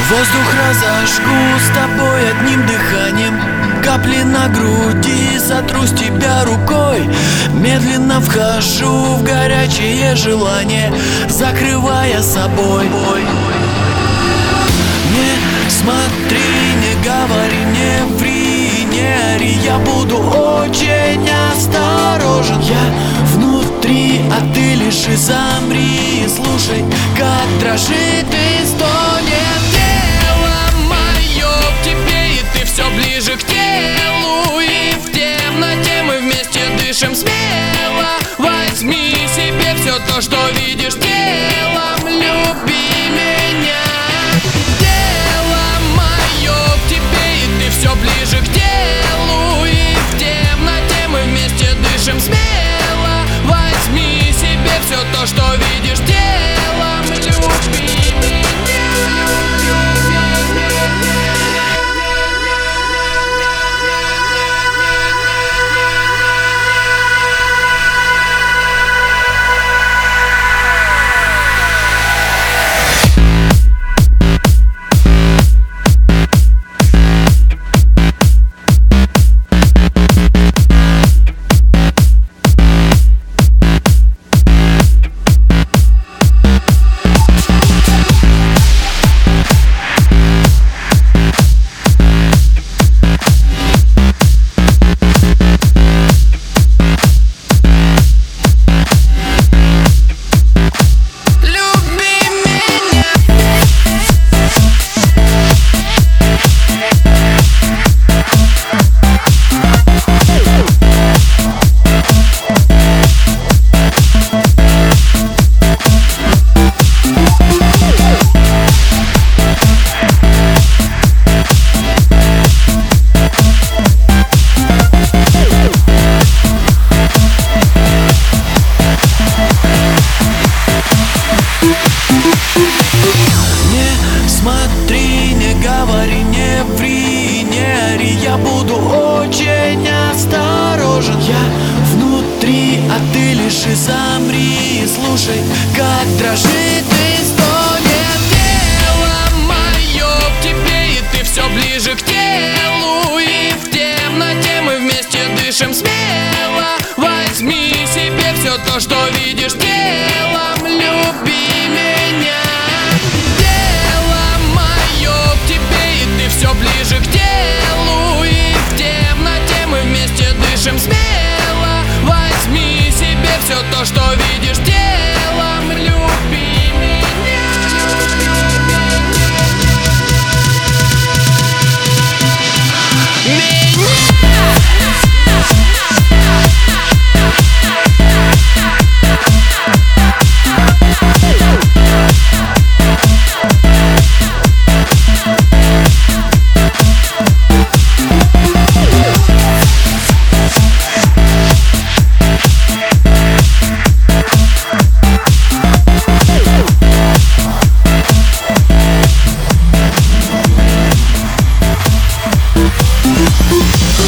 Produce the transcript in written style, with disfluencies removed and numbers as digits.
Воздух разожгу с тобой одним дыханием. Капли на груди сотру с тебя рукой. Медленно вхожу в горячее желание, закрывая собой. Не смотри, не говори, не ври, не ори. Я буду очень осторожен. Я внутри, а ты лишь и замри. Слушай, как дрожит и стонет тело мое к тебе, и ты все ближе к телу. И в темноте мы вместе дышим смело. Возьми себе все то, что видишь телом, люби меня. Все ближе к телу, и в темноте мы вместе дышим смело. Возьми себе все то, что видишь телом, люби меня. Смотри, не говори, не ври, не ори. Я буду очень осторожен. Я внутри, а ты лишь и замри. Слушай, как дрожит и